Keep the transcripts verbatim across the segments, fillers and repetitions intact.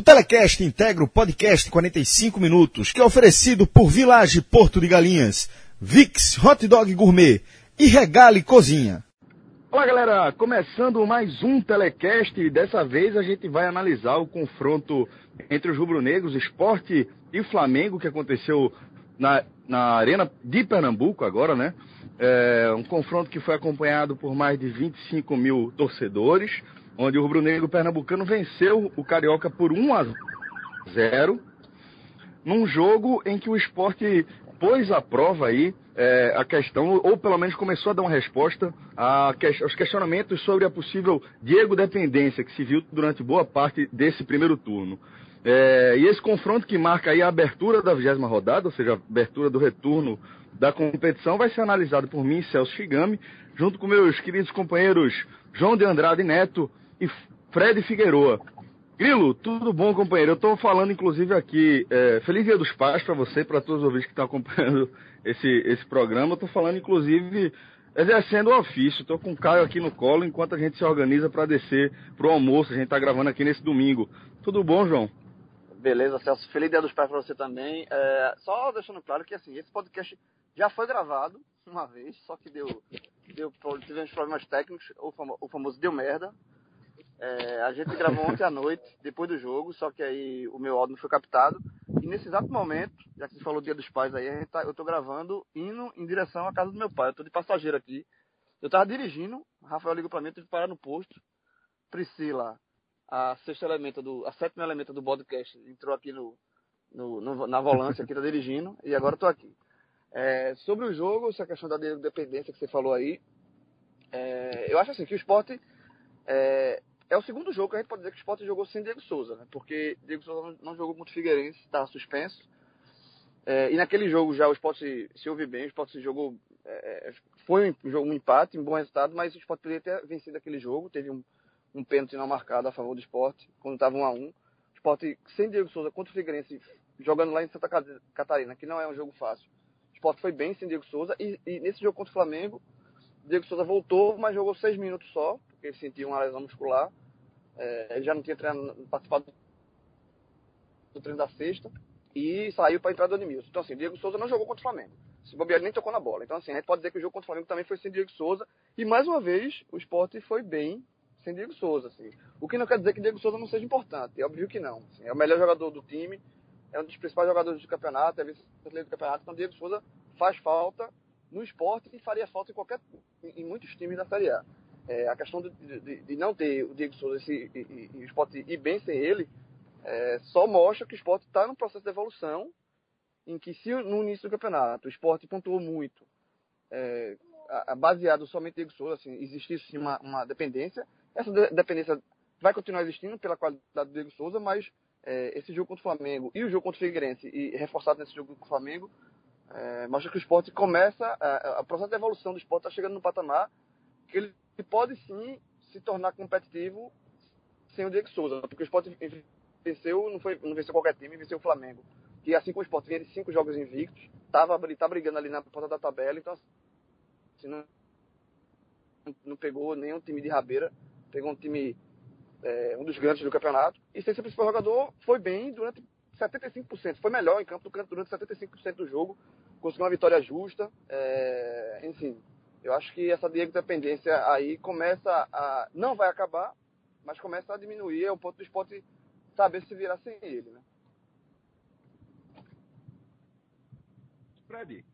Telecast integra o podcast quarenta e cinco minutos, que é oferecido por Village Porto de Galinhas, Vix Hot Dog Gourmet e Regale Cozinha. Olá galera, começando mais um Telecast, e dessa vez a gente vai analisar o confronto entre os rubro-negros, Sport e Flamengo, que aconteceu na, na Arena de Pernambuco agora, né? É um confronto que foi acompanhado por mais de vinte e cinco mil torcedores, onde o rubro-negro pernambucano venceu o Carioca por um a zero, num jogo em que o Sport pôs à prova aí é, a questão, ou pelo menos começou a dar uma resposta a, aos questionamentos sobre a possível Diego dependência que se viu durante boa parte desse primeiro turno. É, e esse confronto que marca aí a abertura da vigésima rodada, ou seja, a abertura do retorno da competição, vai ser analisado por mim, Celso Shigami, junto com meus queridos companheiros João de Andrade Neto e Fred Figueroa. Grilo, tudo bom, companheiro? Eu estou falando, inclusive, aqui, é, Feliz Dia dos Pais para você, para todos os ouvintes que estão acompanhando esse, esse programa. Eu estou falando, inclusive, exercendo o ofício. Estou com o Caio aqui no colo, enquanto a gente se organiza para descer para o almoço. A gente está gravando aqui nesse domingo. Tudo bom, João? Beleza, Celso. Feliz Dia dos Pais para você também. É, só deixando claro que, assim, esse podcast já foi gravado uma vez, só que deu, deu tivemos problemas técnicos, o, famo, o famoso deu merda. É, a gente gravou ontem à noite, depois do jogo, só que aí o meu áudio não foi captado. E nesse exato momento, já que você falou Dia dos Pais aí, a gente tá, eu tô gravando indo em direção à casa do meu pai. Eu tô de passageiro aqui. Eu tava dirigindo, o Rafael ligou pra mim, eu tive que parar no posto. Priscila, a sexta elementa do, a sétima elementa do podcast, entrou aqui no, no, no, na volância aqui, tá dirigindo, e agora eu tô aqui. É, sobre o jogo, essa questão da dependência que você falou aí, é, eu acho assim que o Sport é, é o segundo jogo que a gente pode dizer que o Sport jogou sem Diego Souza, né? Porque Diego Souza não, não jogou contra o Figueirense, estava suspenso. É, e naquele jogo já o Sport se, se ouve bem, o Sport se jogou, é, foi um jogo um empate, um bom resultado, mas o Sport poderia ter vencido aquele jogo, teve um, um pênalti não marcado a favor do Sport, quando estava um a um. O Sport sem Diego Souza contra o Figueirense, jogando lá em Santa Catarina, que não é um jogo fácil. O Sport foi bem sem Diego Souza, e, e nesse jogo contra o Flamengo, Diego Souza voltou, mas jogou seis minutos só, porque ele sentiu uma lesão muscular. É, ele já não tinha treino, participado do treino da sexta e saiu para entrar do Ademilson. Então, assim, Diego Souza não jogou contra o Flamengo. Se bobear, nem tocou na bola. Então, assim, a gente pode dizer que o jogo contra o Flamengo também foi sem Diego Souza. E, mais uma vez, o Sport foi bem sem Diego Souza. Assim. O que não quer dizer que Diego Souza não seja importante. É óbvio que não. Assim, é o melhor jogador do time, é um dos principais jogadores do campeonato, é vice-artilheiro do campeonato. Então, Diego Souza faz falta no Sport e faria falta em, qualquer, em, em muitos times da Série A. É, a questão de, de, de não ter o Diego Souza esse, e, e, e o Sport ir bem sem ele, é, só mostra que o Sport está num processo de evolução, em que se no início do campeonato o Sport pontuou muito, é, a, a baseado somente em Diego Souza, assim, existisse uma, uma dependência, essa de, dependência vai continuar existindo pela qualidade do Diego Souza, mas é, esse jogo contra o Flamengo e o jogo contra o Figueirense, e reforçado nesse jogo contra o Flamengo, é, mostra que o Sport começa, a, a processo de evolução do Sport está chegando no patamar que ele pode sim se tornar competitivo sem o Diego Souza, porque o Sport venceu, não, foi, não venceu qualquer time, venceu o Flamengo, que assim como o Sport vinha de cinco jogos invictos, estava tá brigando ali na ponta da tabela, então assim, não, não pegou nenhum time de rabeira, pegou um time, é, um dos grandes do campeonato, e sem ser o principal jogador, foi bem durante setenta e cinco por cento, foi melhor em campo durante setenta e cinco por cento do jogo, conseguiu uma vitória justa, é, enfim. Eu acho que essa Diego dependência aí começa a... não vai acabar, mas começa a diminuir ao ponto do Sport saber se virar sem ele, né? Fred,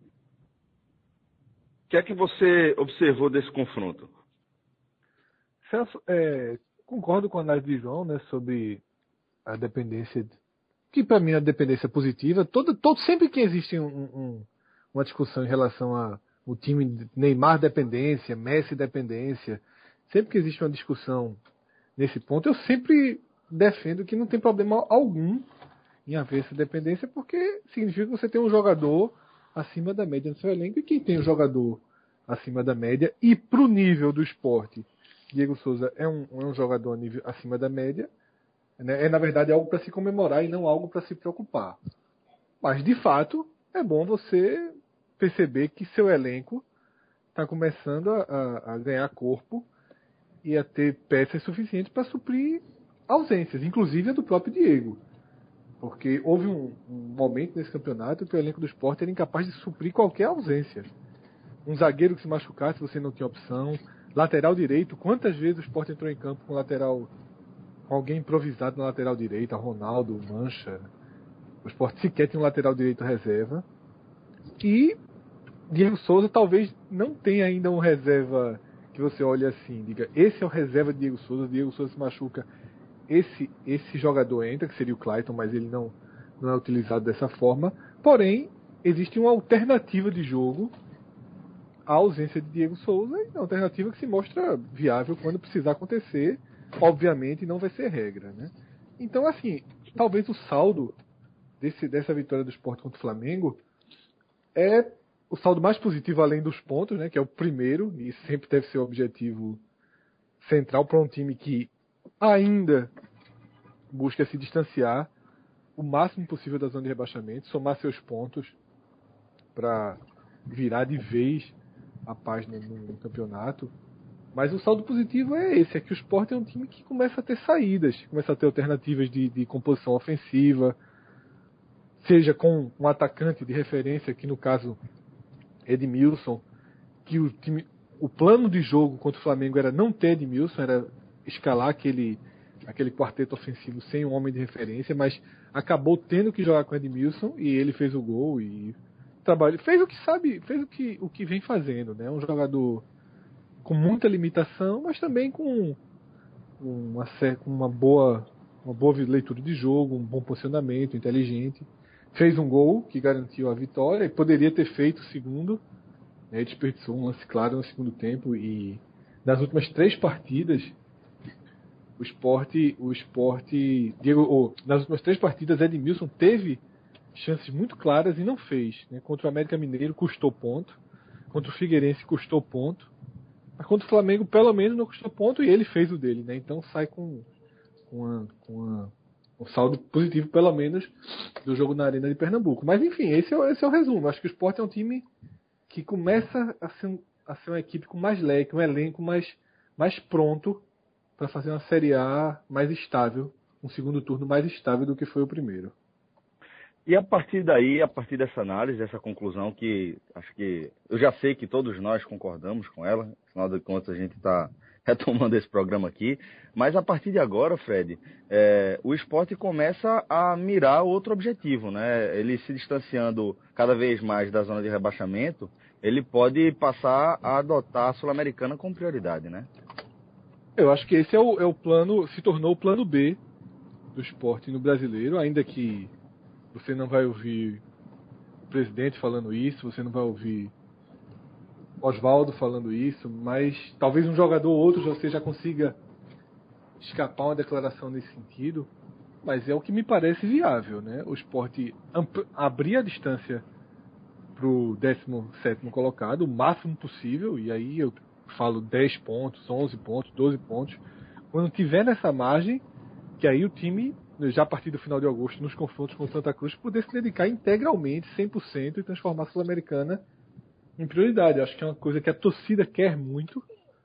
o que é que você observou desse confronto? Celso, é, concordo com a análise de João, né, sobre a dependência, que para mim é a dependência positiva. Todo, todo, sempre que existe um, um, uma discussão em relação a o time Neymar dependência, Messi dependência, sempre que existe uma discussão nesse ponto, eu sempre defendo que não tem problema algum em haver essa dependência, porque significa que você tem um jogador acima da média no seu elenco, e quem tem um jogador acima da média, e pro nível do esporte, Diego Souza é um, é um jogador nível, acima da média, né? É na verdade algo para se comemorar e não algo para se preocupar. Mas de fato, é bom você perceber que seu elenco está começando a, a, a ganhar corpo e a ter peças suficientes para suprir ausências, inclusive a do próprio Diego. Porque houve um, um momento nesse campeonato que o elenco do Sport era incapaz de suprir qualquer ausência. Um zagueiro que se machucasse, você não tinha opção. Lateral direito, quantas vezes o Sport entrou em campo com lateral, com alguém improvisado na lateral direita, Ronaldo, Mancha. O Sport sequer tinha um lateral direito reserva. E Diego Souza talvez não tenha ainda um reserva que você olhe assim, diga, esse é o reserva de Diego Souza, Diego Souza se machuca, esse, esse jogador entra, que seria o Clayton, mas ele não, não é utilizado dessa forma. Porém, existe uma alternativa de jogo à ausência de Diego Souza, e uma alternativa que se mostra viável quando precisar acontecer. Obviamente não vai ser regra, né? Então, assim, talvez o saldo desse, dessa vitória do Sport contra o Flamengo é o saldo mais positivo além dos pontos, né, que é o primeiro, e sempre deve ser o objetivo central para um time que ainda busca se distanciar o máximo possível da zona de rebaixamento, somar seus pontos para virar de vez a página no, no campeonato. Mas o saldo positivo é esse, é que o Sport é um time que começa a ter saídas, começa a ter alternativas de, de composição ofensiva, seja com um atacante de referência, que no caso Edmilson, que o time, o plano de jogo contra o Flamengo era não ter Edmilson, era escalar aquele, aquele quarteto ofensivo sem um homem de referência, mas acabou tendo que jogar com Edmilson e ele fez o gol e trabalho, fez o que sabe, fez o que, o que vem fazendo, né? Um jogador com muita limitação, mas também com uma, uma, boa, uma boa leitura de jogo, um bom posicionamento, inteligente. Fez um gol que garantiu a vitória e poderia ter feito o segundo, né? Desperdiçou um lance claro no segundo tempo. E nas últimas três partidas o Sport, o Sport Diego, oh, nas últimas três partidas Edmilson teve chances muito claras e não fez, né? Contra o América Mineiro custou ponto, contra o Figueirense custou ponto, mas contra o Flamengo pelo menos não custou ponto e ele fez o dele, né? Então sai com, com, uma, com uma, um saldo positivo pelo menos do jogo na Arena de Pernambuco. Mas enfim, esse é, esse é o resumo. Acho que o Sport é um time que começa a ser, a ser uma equipe com mais leque, um elenco mais, mais pronto para fazer uma Série A mais estável, um segundo turno mais estável do que foi o primeiro. E a partir daí, a partir dessa análise, dessa conclusão, que acho que eu já sei que todos nós concordamos com ela, afinal de contas a gente está retomando esse programa aqui, mas a partir de agora, Fred, é, o Sport começa a mirar outro objetivo, né? Ele se distanciando cada vez mais da zona de rebaixamento, ele pode passar a adotar a Sul-Americana como prioridade, né? Eu acho que esse é o, é o plano, se tornou o plano B do Sport no Brasileiro, ainda que você não vai ouvir o presidente falando isso, você não vai ouvir Oswaldo falando isso, mas talvez um jogador ou outro você já consiga escapar uma declaração nesse sentido, mas é o que me parece viável, né? O Sport abrir a distância para o décimo sétimo colocado, o máximo possível, e aí eu falo dez pontos, onze pontos, doze pontos, quando tiver nessa margem, que aí o time, já a partir do final de agosto, nos confrontos com o Santa Cruz, poder se dedicar integralmente, cem por cento, e transformar a Sul-Americana em prioridade. Acho que é uma coisa que a torcida quer muito.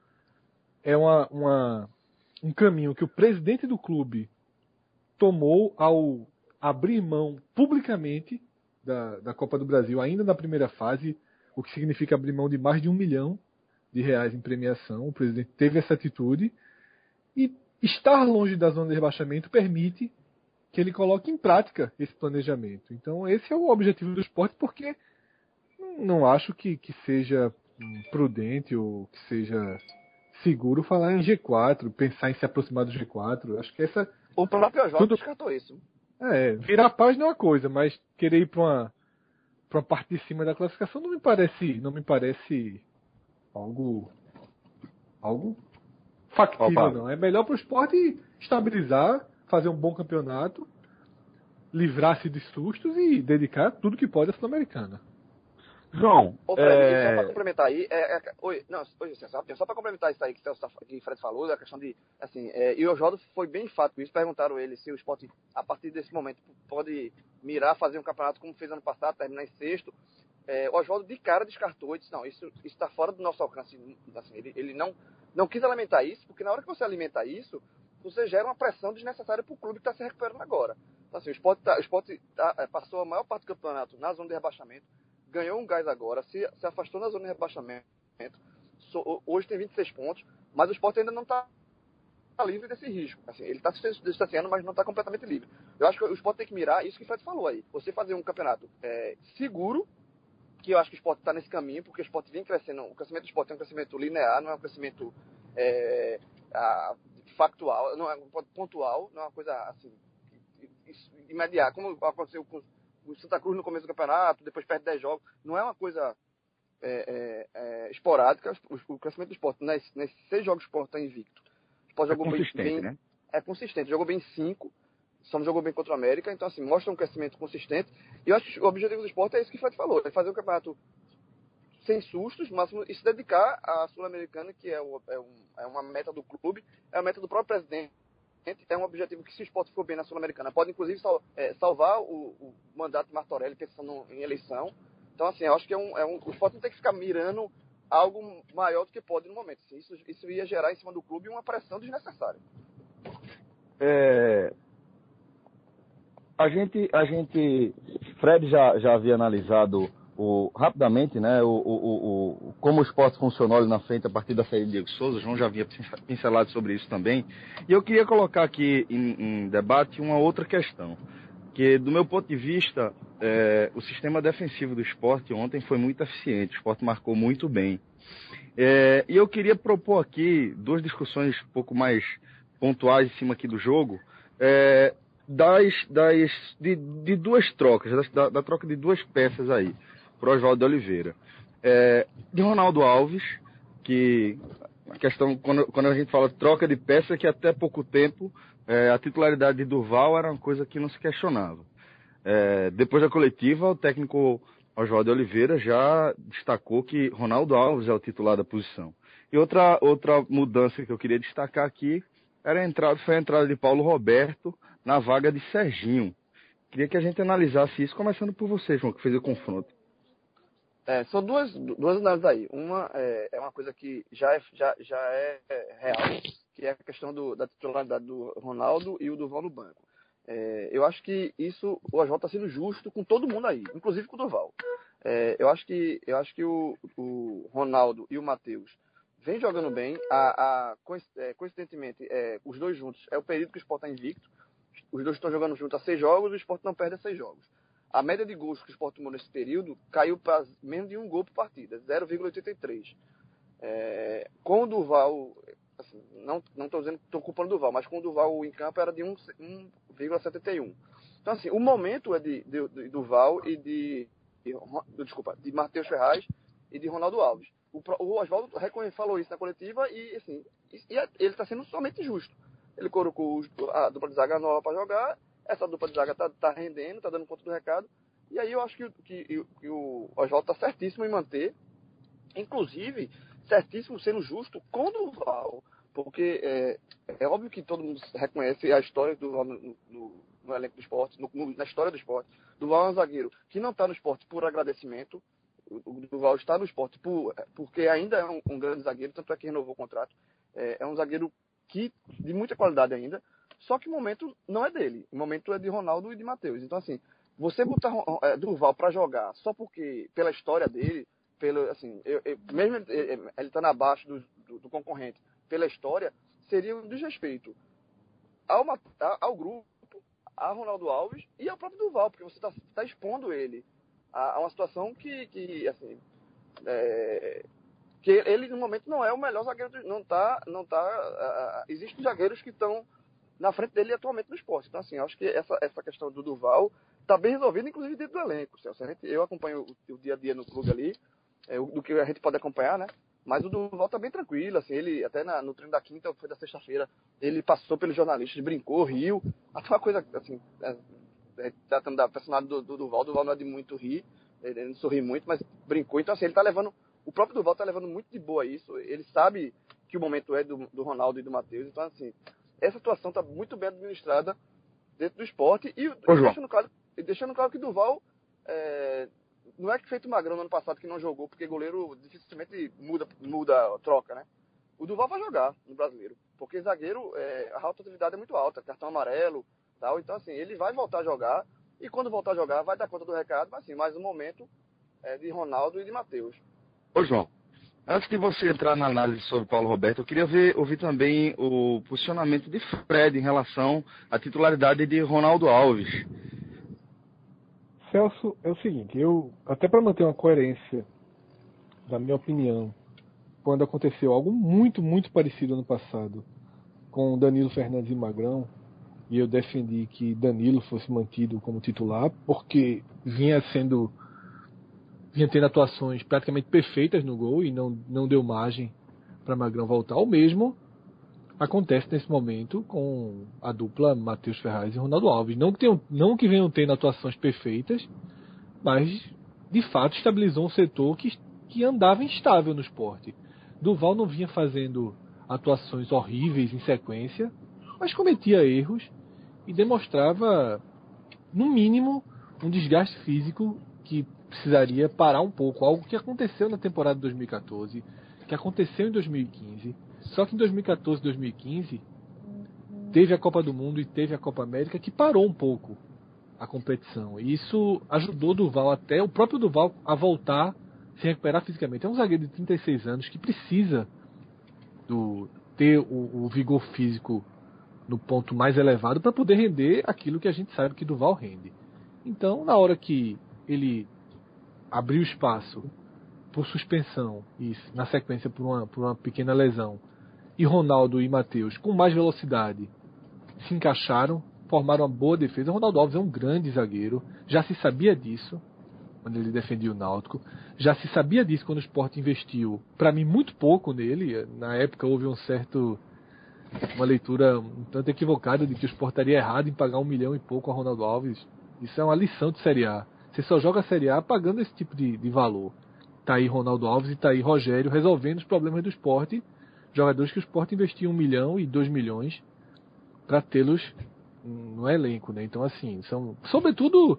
É uma, uma, um caminho que o presidente do clube tomou ao abrir mão publicamente da, da Copa do Brasil, ainda na primeira fase, o que significa abrir mão de mais de um milhão de reais em premiação. O presidente teve essa atitude e estar longe da zona de rebaixamento permite que ele coloque em prática esse planejamento. Então esse é o objetivo do Sport, porque não acho que, que seja prudente ou que seja seguro falar em G quatro, pensar em se aproximar do G quatro. Acho que essa... O próprio Oswaldo tudo... descartou isso. É, virar a página é uma coisa, mas querer ir para uma, para uma parte de cima da classificação não me parece, não me parece algo, algo factível. Opa. Não. É melhor para o Sport estabilizar, fazer um bom campeonato, livrar-se de sustos e dedicar tudo que pode à Sul-Americana. João, Ô, Fred, é... só para complementar aí, é, é, oi, não, oi, só, só para complementar isso aí que, que o Fred falou, a questão de, assim, é, e o Oswaldo foi bem enfático isso, perguntaram ele se o Sport, a partir desse momento, pode mirar, fazer um campeonato como fez ano passado, terminar em sexto. É, o Oswaldo de cara descartou e disse, não, isso está fora do nosso alcance. Assim, ele, ele não, não quis alimentar isso, porque na hora que você alimenta isso, você gera uma pressão desnecessária para o clube que está se recuperando agora. Então, assim, o Sport, tá, o Sport tá, passou a maior parte do campeonato na zona de rebaixamento, ganhou um gás agora, se, se afastou na zona de rebaixamento, so, hoje tem vinte e seis pontos, mas o Sport ainda não está livre desse risco. Assim, ele está se distanciando, mas não está completamente livre. Eu acho que o Sport tem que mirar isso que o Fred falou aí. Você fazer um campeonato é, seguro, que eu acho que o Sport está nesse caminho, porque o Sport vem crescendo. O crescimento do Sport é um crescimento linear, não é um crescimento é, a, factual, não é pontual, não é uma coisa assim imediata, como aconteceu com o Santa Cruz no começo do campeonato, depois perde dez jogos. Não é uma coisa é, é, é, esporádica. O, o crescimento do Sport, nesses, nesses seis jogos, o Sport está invicto. O Sport é jogou consistente, bem, né? É consistente, jogou bem cinco. Só não jogou bem contra o América, então assim, mostra um crescimento consistente. E eu acho que o objetivo do Sport é isso que o Fred falou, é fazer um campeonato sem sustos, máximo, e se dedicar à Sul-Americana, que é, o, é, um, é uma meta do clube, é uma meta do próprio presidente, é um objetivo que, se o Sport for bem na Sul-Americana, pode inclusive sal, é, salvar o, o mandato de Martorelli, pensando em eleição. Então assim, eu acho que é um, é um, o Sport não tem que ficar mirando algo maior do que pode no momento. Assim, isso, isso ia gerar em cima do clube uma pressão desnecessária. É... A gente, a gente, Fred já, já havia analisado o, rapidamente, né, o, o, o, como o esporte funcionou ali na frente a partir da saída de Diego Souza. João já havia pincelado sobre isso também. E eu queria colocar aqui em, em debate uma outra questão, que do meu ponto de vista, é, o sistema defensivo do esporte ontem foi muito eficiente, o esporte marcou muito bem. É, e eu queria propor aqui duas discussões um pouco mais pontuais em cima aqui do jogo, é, das, das, de, de duas trocas, da, da troca de duas peças aí, para o Oswaldo de Oliveira. É, de Ronaldo Alves, que a questão, quando, quando a gente fala troca de peça, é que até pouco tempo é, a titularidade de Durval era uma coisa que não se questionava. É, depois da coletiva, o técnico Oswaldo de Oliveira já destacou que Ronaldo Alves é o titular da posição. E outra, outra mudança que eu queria destacar aqui era a entrada, foi a entrada de Paulo Roberto na vaga de Serginho. Queria que a gente analisasse isso, começando por você, João, que fez o confronto. É, são duas, duas análises aí. Uma é, é uma coisa que já é, já, já é real, que é a questão do, da titularidade do Ronaldo e o Durval no banco. É, eu acho que isso, o Oswaldo está sendo justo com todo mundo aí, inclusive com o Durval. É, eu acho que, eu acho que o, o Ronaldo e o Matheus vêm jogando bem. A, a, coincidentemente, é, os dois juntos, é o período que o Sport está invicto. Os dois estão jogando juntos há seis jogos e o Sport não perde a seis jogos. A média de gols que o Sport tomou nesse período caiu para menos de um gol por partida, zero vírgula oitenta e três. É, com o Durval, assim, não estou dizendo que estou culpando o Durval, mas com o Durval em campo era de um vírgula setenta e um. Então, assim, o momento é de, de, de Durval e de, de, desculpa, de Matheus Ferraz e de Ronaldo Alves. O, o Oswaldo falou isso na coletiva e, assim, e ele está sendo somente justo. Ele colocou a dupla de zaga nova para jogar, essa dupla de zaga está tá rendendo, está dando conta do recado, e aí eu acho que, que, que o Oswaldo está certíssimo em manter, inclusive certíssimo sendo justo com o Durval, porque é, é óbvio que todo mundo reconhece a história do Durval no, no, no elenco do esporte, no, no, na história do esporte. Durval é um zagueiro que não está no esporte por agradecimento, o Durval está no esporte por, porque ainda é um, um grande zagueiro, tanto é que renovou o contrato, é, é um zagueiro que, de muita qualidade ainda, só que o momento não é dele, o momento é de Ronaldo e de Matheus. Então, assim, você botar é, Durval para jogar só porque, pela história dele, pelo, assim, eu, eu, mesmo ele estando abaixo do, do, do concorrente, pela história, seria um desrespeito ao, ao grupo, a Ronaldo Alves e ao próprio Durval, porque você está tá expondo ele a, a uma situação que, que assim, é, que ele no momento não é o melhor zagueiro, não tá, não tá, uh, existem zagueiros que estão na frente dele atualmente no esporte. Então, assim, eu acho que essa, essa questão do Durval está bem resolvida, inclusive dentro do elenco. Celso. A gente, eu acompanho o, o dia a dia no clube ali, é, o, do que a gente pode acompanhar, né? Mas o Durval está bem tranquilo, assim, ele até na, no treino da quinta, foi da sexta-feira, ele passou pelos jornalistas, brincou, riu, até uma coisa, assim, é, é, tratando da personalidade do, do Durval, o Durval não é de muito rir, ele não sorri muito, mas brincou. Então, assim, ele está levando, o próprio Durval está levando muito de boa isso, ele sabe que o momento é do, do Ronaldo e do Matheus, então, assim, essa situação está muito bem administrada dentro do esporte e, e deixando, claro, deixando claro que Durval é, não é que feito Magrão no ano passado que não jogou, porque goleiro dificilmente muda, muda troca, né? O Durval vai jogar no Brasileiro. Porque zagueiro, é, a rotatividade é muito alta, cartão amarelo, tal. Então, assim, ele vai voltar a jogar, e quando voltar a jogar, vai dar conta do recado, mas assim, mais um momento é de Ronaldo e de Matheus. Ô, João, antes de você entrar na análise sobre Paulo Roberto, eu queria ver, ouvir também o posicionamento de Fred em relação à titularidade de Ronaldo Alves. Celso, é o seguinte, eu, até para manter uma coerência da minha opinião, quando aconteceu algo muito, muito parecido ano passado com Danilo Fernandes e Magrão, e eu defendi que Danilo fosse mantido como titular, porque vinha sendo vinha tendo atuações praticamente perfeitas no gol e não, não deu margem para Magrão voltar. O mesmo acontece nesse momento com a dupla Matheus Ferraz e Ronaldo Alves. Não que, tenham, não que venham tendo atuações perfeitas, mas de fato estabilizou um setor que, que andava instável no esporte. Duval não vinha fazendo atuações horríveis em sequência, mas cometia erros e demonstrava, no mínimo, um desgaste físico que precisaria parar um pouco. Algo que aconteceu na temporada de dois mil e catorze, que aconteceu em dois mil e quinze. Só que em dois mil e catorze e dois mil e quinze teve a Copa do Mundo e teve a Copa América que parou um pouco a competição. E isso ajudou Duval, até o próprio Duval, a voltar, se recuperar fisicamente. É um zagueiro de trinta e seis anos que precisa do, ter o, o vigor físico no ponto mais elevado para poder render aquilo que a gente sabe que Duval rende. Então, na hora que ele abriu espaço por suspensão e na sequência por uma, por uma pequena lesão, e Ronaldo e Matheus com mais velocidade se encaixaram, formaram uma boa defesa. Ronaldo Alves é um grande zagueiro, já se sabia disso quando ele defendia o Náutico, já se sabia disso quando o Sport investiu, para mim, muito pouco nele. Na época houve um certo uma leitura um tanto equivocada de que o Sport estaria errado em pagar um milhão e pouco a Ronaldo Alves. Isso é uma lição de Série A. Você só joga a Série A pagando esse tipo de, de valor. Tá aí Ronaldo Alves e tá aí Rogério resolvendo os problemas do Sport, jogadores que o Sport investia um milhão e dois milhões para tê-los no elenco, né? Então, assim, são sobretudo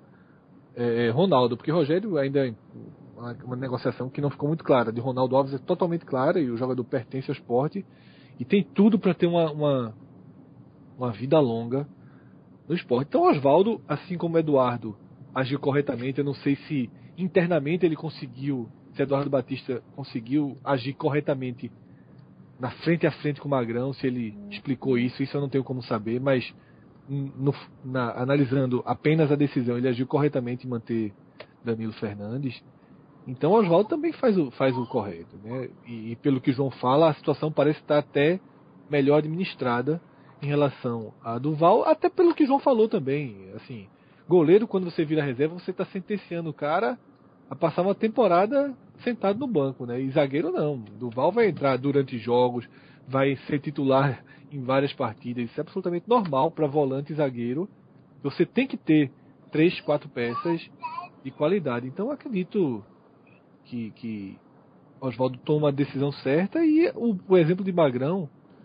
é, Ronaldo, porque Rogério ainda é uma, uma negociação que não ficou muito clara. De Ronaldo Alves é totalmente clara e o jogador pertence ao Sport e tem tudo para ter uma, uma, uma vida longa no Sport. Então, Oswaldo, assim como Eduardo, agiu corretamente. Eu não sei se internamente ele conseguiu, se Eduardo Batista conseguiu agir corretamente na frente a frente com o Magrão, se ele explicou isso, isso eu não tenho como saber, mas no, na, analisando apenas a decisão, ele agiu corretamente em manter Danilo Fernandes. Então Oswaldo também faz o, faz o correto, né? E, e pelo que o João fala, a situação parece estar até melhor administrada em relação a Duval, até pelo que o João falou também. Assim, goleiro, quando você vira reserva, você está sentenciando o cara a passar uma temporada sentado no banco, né? E zagueiro não. Duval vai entrar durante jogos, vai ser titular em várias partidas. Isso é absolutamente normal para volante e zagueiro. Você tem que ter três, quatro peças de qualidade. Então eu acredito que, que Oswaldo toma a decisão certa. E o, o exemplo de Magrão,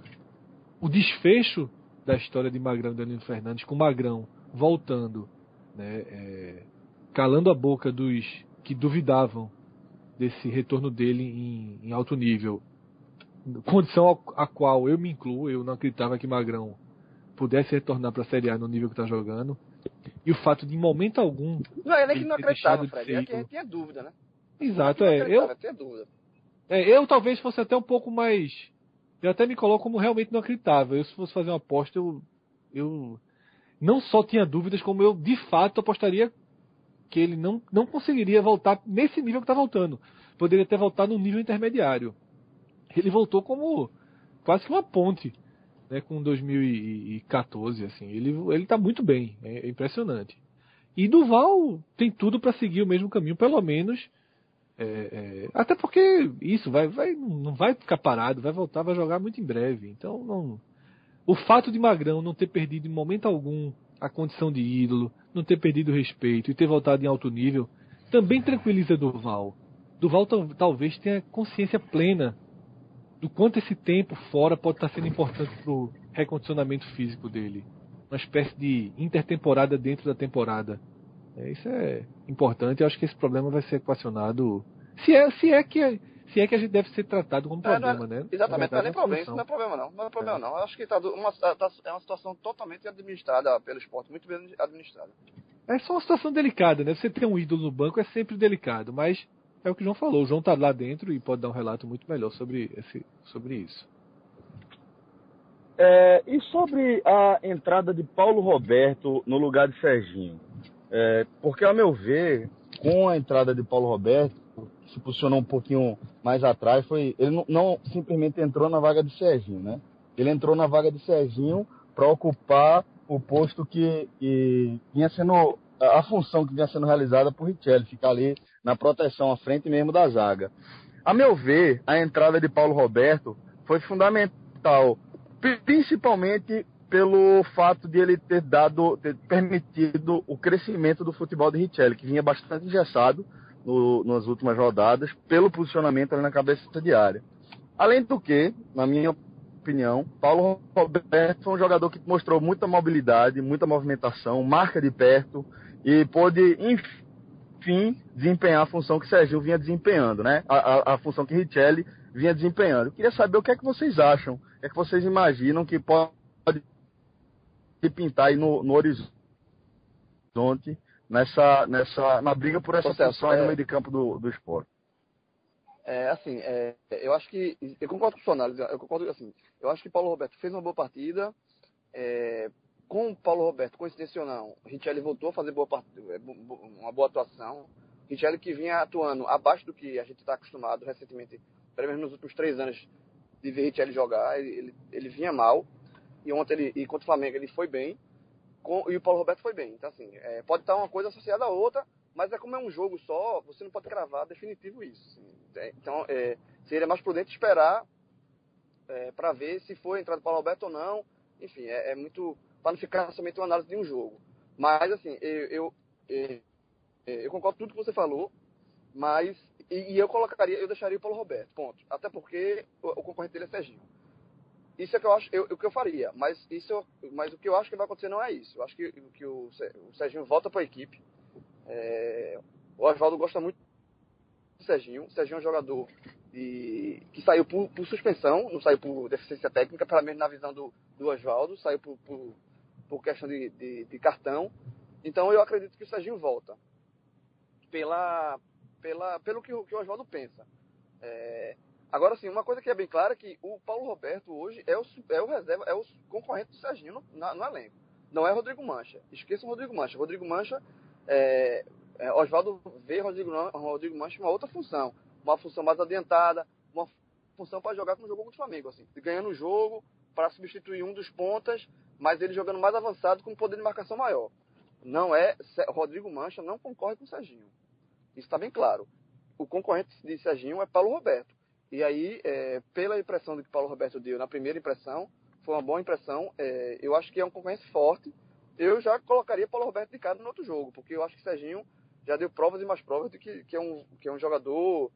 o desfecho da história de Magrão e Danilo Fernandes, com Magrão voltando, né, é, calando a boca dos que duvidavam desse retorno dele em, em alto nível, condição a, a qual eu me incluo. Eu não acreditava que Magrão pudesse retornar para a Série A no nível que está jogando, e o fato de em momento algum não é nem que não acreditava, de Fred, é que a gente tinha dúvida, né? Exato, é eu, tinha dúvida. é eu talvez fosse até um pouco mais, eu até me coloco como realmente não acreditava. Eu, se fosse fazer uma aposta, eu, eu não só tinha dúvidas, como eu de fato apostaria que ele não, não conseguiria voltar nesse nível que está voltando. Poderia ter voltado no nível intermediário. Ele voltou como quase que uma ponte, né, com dois mil e catorze. Assim. Ele está muito bem, é, é impressionante. E Duval tem tudo para seguir o mesmo caminho, pelo menos. É, é, até porque isso vai, vai, não vai ficar parado, vai voltar, vai jogar muito em breve. Então, não, o fato de Magrão não ter perdido em momento algum a condição de ídolo, não ter perdido o respeito e ter voltado em alto nível, também tranquiliza Duval. Duval talvez tenha consciência plena do quanto esse tempo fora pode estar sendo importante para o recondicionamento físico dele. Uma espécie de intertemporada dentro da temporada. É, isso é importante. Eu acho que esse problema vai ser equacionado, se é, se é que se é que a gente deve ser tratado como É, não é- problema, né? Exatamente, não é nem uma problema, isso solução. não é problema não, não é problema não. Eu acho que tá, do- uma, tá- é uma situação totalmente administrada pelo esporte, muito bem administrada. É só uma situação delicada, né? Você ter um ídolo no banco é sempre delicado, mas é o que o João falou. O João tá lá dentro e pode dar um relato muito melhor sobre, esse, sobre isso. É, e sobre a entrada de Paulo Roberto no lugar de Serginho? É, porque, ao meu ver, com a entrada de Paulo Roberto, que se posicionou um pouquinho mais atrás, foi ele não, não simplesmente entrou na vaga de Serginho, né? Ele entrou na vaga de Serginho para ocupar o posto que, que vinha sendo, a função que vinha sendo realizada por Richelli, ficar ali na proteção, à frente mesmo da zaga. A meu ver, a entrada de Paulo Roberto foi fundamental, principalmente pelo fato de ele ter dado, ter permitido o crescimento do futebol de Richelli, que vinha bastante engessado no, nas últimas rodadas, pelo posicionamento ali na cabeça de área. Além do que, na minha opinião, Paulo Roberto foi um jogador que mostrou muita mobilidade, muita movimentação, marca de perto e pôde, enfim, desempenhar a função que Serginho vinha desempenhando, né? A, a, a função que Richelli vinha desempenhando. Eu queria saber o que é que vocês acham, o que é que vocês imaginam que pode pintar aí no, no horizonte nessa, nessa, na briga por essa Celso, função aí é- no meio de campo do, do esporte. É, assim, é, eu acho que, eu concordo com o sua análise, eu concordo, assim, eu acho que Paulo Roberto fez uma boa partida, é, com o Paulo Roberto, coincidência ou não, Richelli voltou a fazer boa part... uma boa atuação, Richelli que vinha atuando abaixo do que a gente está acostumado recentemente, pelo menos nos últimos três anos de ver Richelli jogar, ele, ele, ele vinha mal, e ontem ele, e contra o Flamengo ele foi bem, com, e o Paulo Roberto foi bem, então assim, é, pode estar uma coisa associada à outra, mas é como é um jogo só, você não pode cravar definitivo isso. Assim. É, então, é, seria mais prudente esperar é, para ver se foi entrada Paulo Roberto ou não. Enfim, é, é muito... para não ficar somente uma análise de um jogo. Mas, assim, eu, eu, eu, eu concordo com tudo que você falou, mas... E, e eu colocaria, eu deixaria o Paulo Roberto, ponto. Até porque o, o concorrente dele é Serginho. Isso é que eu acho, eu, o que eu faria. Mas, isso, eu, mas o que eu acho que vai acontecer não é isso. Eu acho que, que o, o Serginho volta para a equipe. É, o Oswaldo gosta muito do Serginho. O Serginho é um jogador de, que saiu por, por suspensão, não saiu por deficiência técnica, pelo menos na visão do, do Oswaldo, saiu por, por, por questão de, de, de cartão. Então eu acredito que o Serginho volta pela, pela, pelo que, que o Oswaldo pensa. É, agora sim, uma coisa que é bem clara é que o Paulo Roberto hoje é o, é o reserva, é o concorrente do Serginho no, na, no elenco. Não é Rodrigo Mancha. Esqueçam o Rodrigo Mancha. Rodrigo Mancha, é, é, Oswaldo vê Rodrigo, Rodrigo Mancha uma outra função. Uma função mais adiantada, uma função para jogar como jogou contra o Flamengo. Assim, ganhando o jogo para substituir um dos pontas, mas ele jogando mais avançado com um poder de marcação maior. Não é, Rodrigo Mancha não concorre com o Serginho. Isso está bem claro. O concorrente de Serginho é Paulo Roberto. E aí, é, pela impressão que Paulo Roberto deu na primeira impressão, foi uma boa impressão. É, eu acho que é um concorrente forte. Eu já colocaria Paulo Roberto de cara no outro jogo, porque eu acho que Serginho já deu provas e mais provas de que, que, é, um, que é um jogador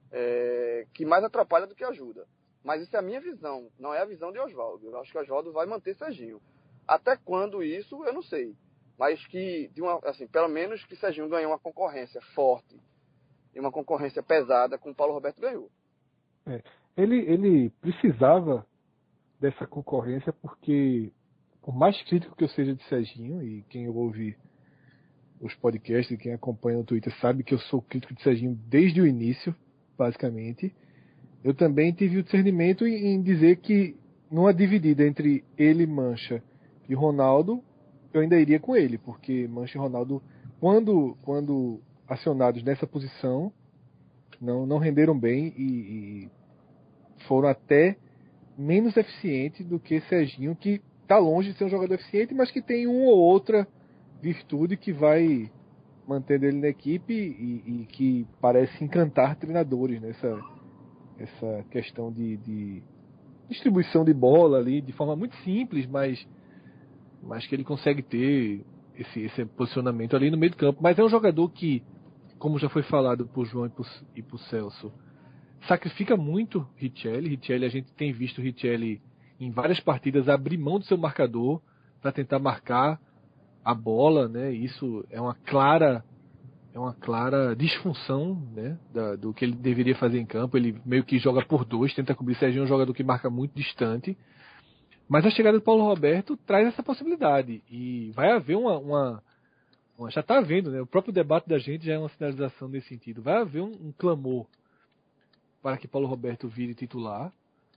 é, que mais atrapalha do que ajuda. Mas isso é a minha visão, não é a visão de Oswaldo. Eu acho que Oswaldo vai manter Serginho. Até quando isso, eu não sei. Mas que, de uma, assim, pelo menos que Serginho ganhou uma concorrência forte e uma concorrência pesada com o Paulo Roberto ganhou. É, ele, ele precisava dessa concorrência porque, por mais crítico que eu seja de Serginho, e quem ouve os podcasts e quem acompanha no Twitter sabe que eu sou crítico de Serginho desde o início, basicamente, eu também tive o discernimento em, em dizer que numa dividida entre ele, Mancha e Ronaldo, eu ainda iria com ele, porque Mancha e Ronaldo, quando, quando acionados nessa posição, não, não renderam bem e, e foram até menos eficientes do que Serginho, que está longe de ser um jogador eficiente, mas que tem uma ou outra virtude que vai mantendo ele na equipe e, e que parece encantar treinadores nessa essa questão de, de distribuição de bola ali, de forma muito simples, mas, mas que ele consegue ter esse, esse posicionamento ali no meio do campo. Mas é um jogador que, como já foi falado por João e por Celso, sacrifica muito Richelli. Richelli, a gente tem visto Richelli em várias partidas abrir mão do seu marcador para tentar marcar a bola, né? Isso é uma clara é uma clara disfunção, né, da, do que ele deveria fazer em campo. Ele meio que joga por dois, tenta cobrir. Serginho é um jogador que marca muito distante. Mas a chegada do Paulo Roberto traz essa possibilidade. E vai haver uma... uma, uma já está havendo, né? O próprio debate da gente já é uma sinalização nesse sentido. Vai haver um, um clamor para que Paulo Roberto vire titular.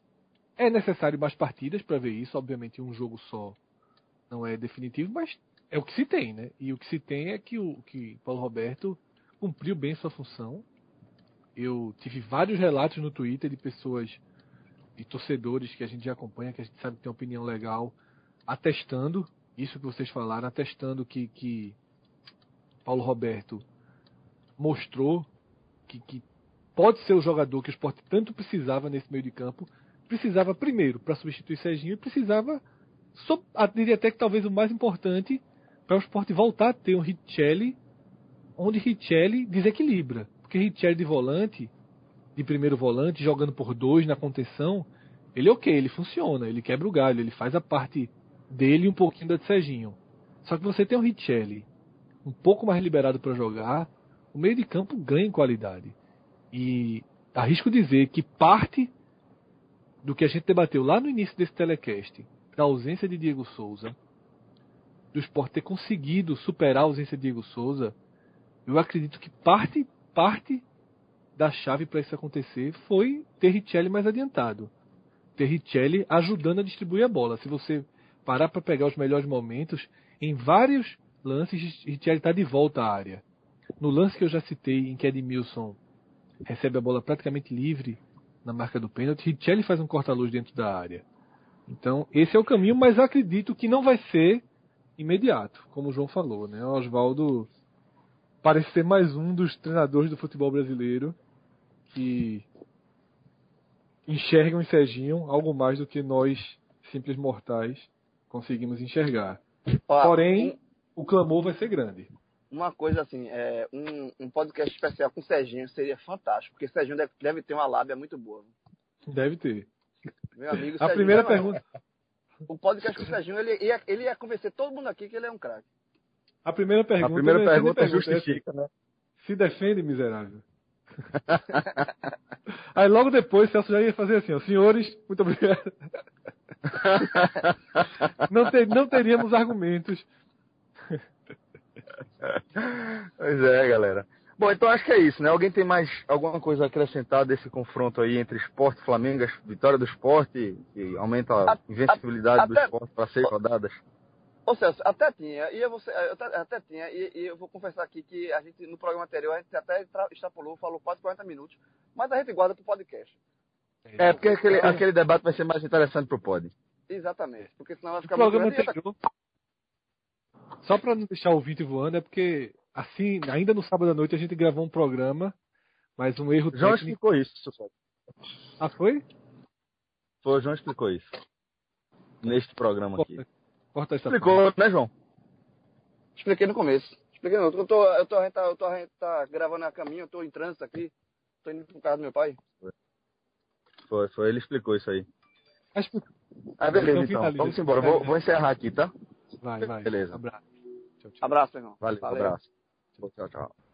É necessário mais partidas para ver isso. Obviamente um jogo só não é definitivo, mas é o que se tem, né? E o que se tem é que o que Paulo Roberto cumpriu bem sua função. Eu tive vários relatos no Twitter de pessoas, de torcedores que a gente já acompanha, que a gente sabe que tem uma opinião legal, atestando isso que vocês falaram, atestando que, que Paulo Roberto mostrou que, que pode ser o jogador que o Sport tanto precisava nesse meio de campo. Precisava primeiro para substituir Serginho e precisava, so, diria até que talvez o mais importante, para o Sport voltar a ter um Richelli, onde Richelli desequilibra. Porque Richelli de volante, de primeiro volante, jogando por dois na contenção, ele é ok, ele funciona, ele quebra o galho, ele faz a parte dele e um pouquinho da de Serginho. Só que você tem um Richelli um pouco mais liberado para jogar, o meio de campo ganha em qualidade. E arrisco dizer que parte do que a gente debateu lá no início desse telecast, da ausência de Diego Souza, do Sport ter conseguido superar a ausência de Diego Souza, eu acredito que parte, parte da chave para isso acontecer foi ter Richelli mais adiantado. Ter Richelli ajudando a distribuir a bola. Se você parar para pegar os melhores momentos, em vários lances, Richelli está de volta à área. No lance que eu já citei, em que Edmilson recebe a bola praticamente livre na marca do pênalti, Richelli faz um corta-luz dentro da área. Então, esse é o caminho, mas acredito que não vai ser imediato, como o João falou, né? O Oswaldo parece ser mais um dos treinadores do futebol brasileiro que enxergam em Serginho algo mais do que nós, simples mortais, conseguimos enxergar. Ó, Porém, um, o clamor vai ser grande. Uma coisa assim, é, um, um podcast especial com o Serginho seria fantástico, porque Serginho deve, deve ter uma lábia muito boa. Deve ter. Meu amigo, A Serginho, primeira não, pergunta... O podcast com o Serginho, ele ia, ele ia convencer todo mundo aqui que ele é um craque. A primeira pergunta, a primeira né, pergunta pergunta justifica, né? Se defende, miserável. Aí logo depois, Celso já ia fazer assim, ó, senhores, muito obrigado. não, ter, não teríamos argumentos. Pois é, galera. Bom, então acho que é isso, né? Alguém tem mais alguma coisa a acrescentar desse confronto aí entre Sport e Flamengo, a vitória do Sport, que aumenta a, a invencibilidade a, do Sport para seis rodadas? Ô Celso, até tinha, e eu, vou, eu até, até tinha, e, e eu vou confessar aqui que a gente, no programa anterior, a gente até extrapolou, falou quase quarenta minutos, mas a gente guarda pro podcast. É, porque aquele, aquele debate vai ser mais interessante pro pod. Exatamente, porque senão vai ficar o programa muito anterior, só para não deixar o ouvinte voando, é porque assim, ainda no sábado à noite a gente gravou um programa, mas um erro João técnico... explicou isso, pessoal. Ah, foi? Foi, o João explicou isso. Neste programa aqui. Corta essa Explicou, né, João? Expliquei no começo. Expliquei não. Eu tô, eu tô, a gente tá, eu tô, a gente tá gravando a caminho, eu tô em trânsito aqui. Tô indo pro carro do meu pai. Foi, foi, ele explicou isso aí. Acho que... Ah, beleza, então. então. Vamos embora. Vou, vou encerrar aqui, tá? Vai, vai. Beleza. Abraço. Tchau, tchau. Abraço, irmão. Valeu, Valeu. abraço. Tchau, tchau.